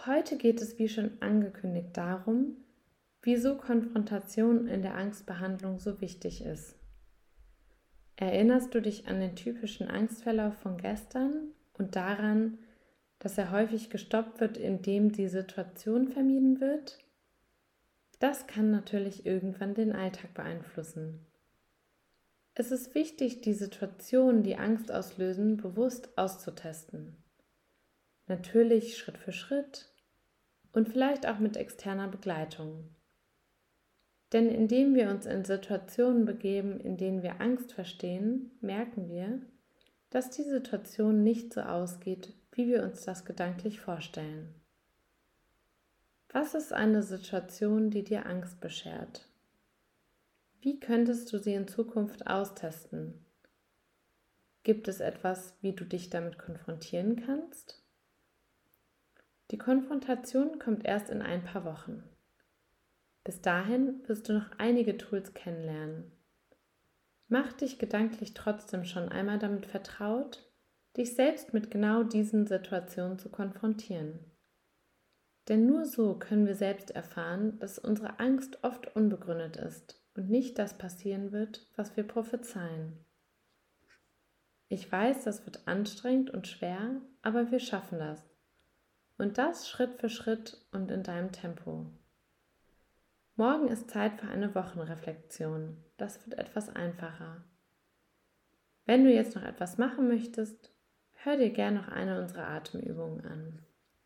Heute geht es, wie schon angekündigt, darum, wieso Konfrontation in der Angstbehandlung so wichtig ist. Erinnerst du dich an den typischen Angstverlauf von gestern und daran, dass er häufig gestoppt wird, indem die Situation vermieden wird? Das kann natürlich irgendwann den Alltag beeinflussen. Es ist wichtig, die Situationen, die Angst auslösen, bewusst auszutesten. Natürlich Schritt für Schritt und vielleicht auch mit externer Begleitung. Denn indem wir uns in Situationen begeben, in denen wir Angst verstehen, merken wir, dass die Situation nicht so ausgeht, wie wir uns das gedanklich vorstellen. Was ist eine Situation, die dir Angst beschert? Wie könntest du sie in Zukunft austesten? Gibt es etwas, wie du dich damit konfrontieren kannst? Die Konfrontation kommt erst in ein paar Wochen. Bis dahin wirst du noch einige Tools kennenlernen. Mach dich gedanklich trotzdem schon einmal damit vertraut, dich selbst mit genau diesen Situationen zu konfrontieren. Denn nur so können wir selbst erfahren, dass unsere Angst oft unbegründet ist und nicht das passieren wird, was wir prophezeien. Ich weiß, das wird anstrengend und schwer, aber wir schaffen das. Und das Schritt für Schritt und in deinem Tempo. Morgen ist Zeit für eine Wochenreflexion. Das wird etwas einfacher. Wenn du jetzt noch etwas machen möchtest, hör dir gerne noch eine unserer Atemübungen an.